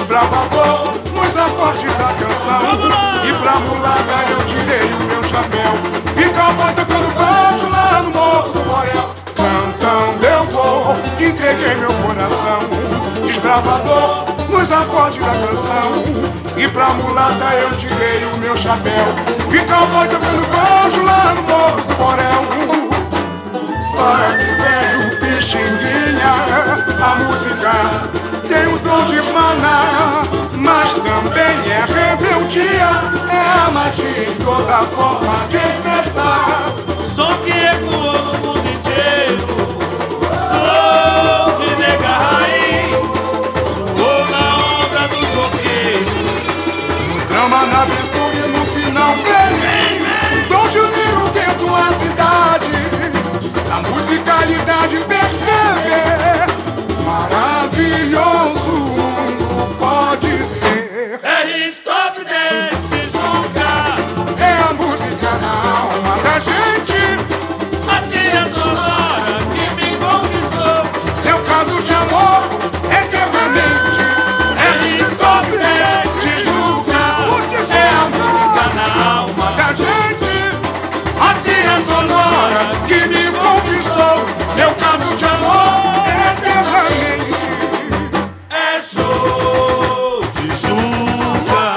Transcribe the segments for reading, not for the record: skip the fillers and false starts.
desbravador nos acordes da canção. E pra mulata eu tirei o meu chapéu, ficava tocando baixo lá no Morro do Borel. Cantando eu vou, entreguei meu coração. Desbravador nos acordes da canção. E pra mulata eu tirei o meu chapéu, ficava tocando baixo lá no Morro do Borel. Sabe, velho Pixinguinha, a música tem o dom de maná, mas também é rebeldia, é a magia em toda forma de expressar. Som que ecoou no mundo inteiro, som de nega raiz, soou na onda dos roqueiros. No drama, na aventura e no final feliz, dom de unir o gueto à cidade, a musicalidade perceber, maravilhoso o mundo pode ser. É Stop Dance Tijuca, é a música na alma da gente, a trilha sonora que me conquistou. meu caso de amor eternamente. É Stop Dance Tijuca, É a música na alma da gente, a trilha sonora que me conquistou, meu caso de amor eternamente. é show Tijuca.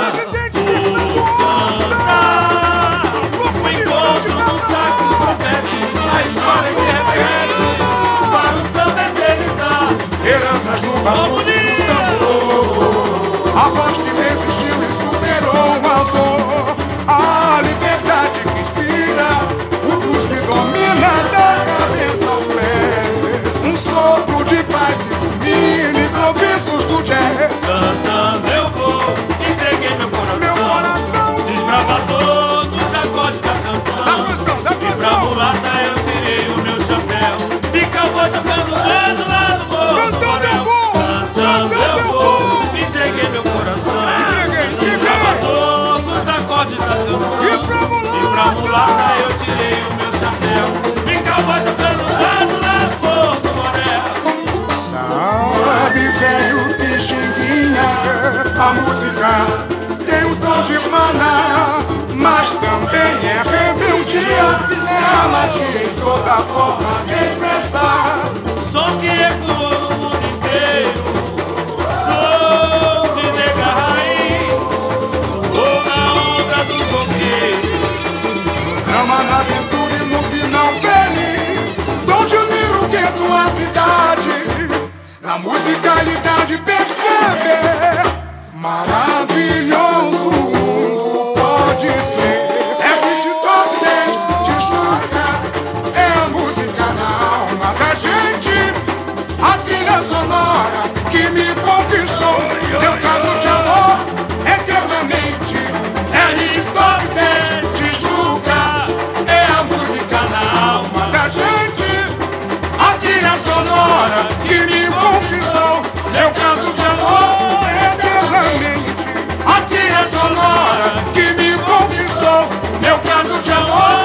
O encontro do sax e trompete, a história se repete para o samba eternizar. Heranças no baú do tambor, a voz que resistiu e superou o autor, a liberdade que inspira, o blues me domina da cabeça aos pés, um sopro de paz ilumina improvisos do jazz. Cantando eu vou, entreguei meu coração, desbravador dos acordes da canção. Da E pra mulata eu tirei o meu chapéu, de cowboy tocando anjo lá no morro do Borel. Cantando eu vou, entreguei meu coração, desbravador dos acordes da canção. E pra mulata eu tirei o meu chapéu, de cowboy tocando anjo lá no morro do Borel. Sabe, velho Pixinguinha, a música tem o dom de maná, mas também é rebeldia, é a magia em toda forma de expressar. Som que ecoou no mundo inteiro, som de nega raiz, soou na onda dos roqueiros. Drama na aventura e no final feliz, dom de unir o gueto à cidade, na musicalidade perceber, maravilhoso o mundo pode ser. É hit stop dance, Tijuca, é a música na alma da gente, a trilha sonora que me conquistou, meu caso de amor eternamente. É hit stop dance, Tijuca, é a música na alma da gente, a trilha sonora que me conquistou, meu caso de amor eternamente. A trilha sonora que me conquistou, meu caso de amor